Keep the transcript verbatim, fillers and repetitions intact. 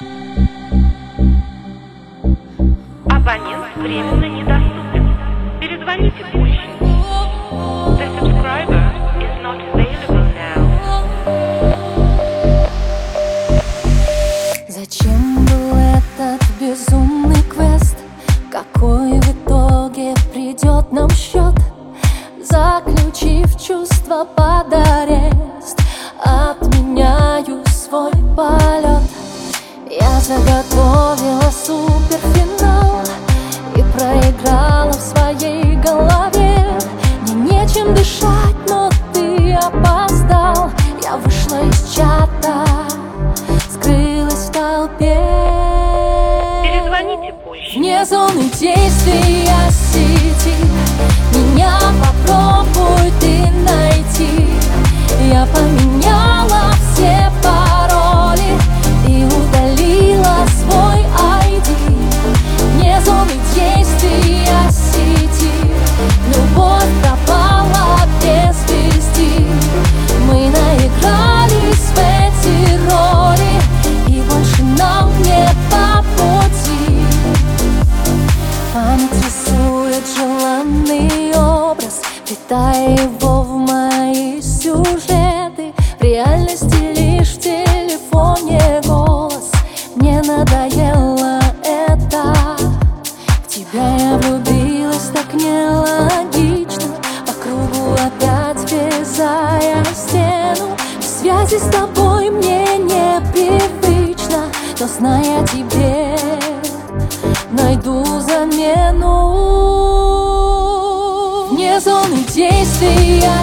Абонент временно недоступен. Перезвоните позже. The subscriber is not available now. Зачем был этот безумный квест? Какой в итоге придет нам счет? Заключив чувства под арест, отменяю свой полет. Я заготовила суперфинал и проиграла в своей голове. Мне нечем дышать, но ты опоздал. Я вышла из чата, скрылась в толпе. Перезвоните позже. Вне зоны действия сети меня попробуй ты найти. Я поменяла все пароли и удалила свой ай ди. Вне зоны действия сети любовь пропала без вести. Мы наигрались в эти роли, и больше нам не по пути. Память рисует желанный образ, питая его в мои сюжеты. В реальности лишь в телефоне голос. Мне надоело это. В тебя я влюбилась так нелогично. По кругу опять вязая стену. В связи с тобой мне непривычно, но зная тебе, найду замену. Вне зоны действия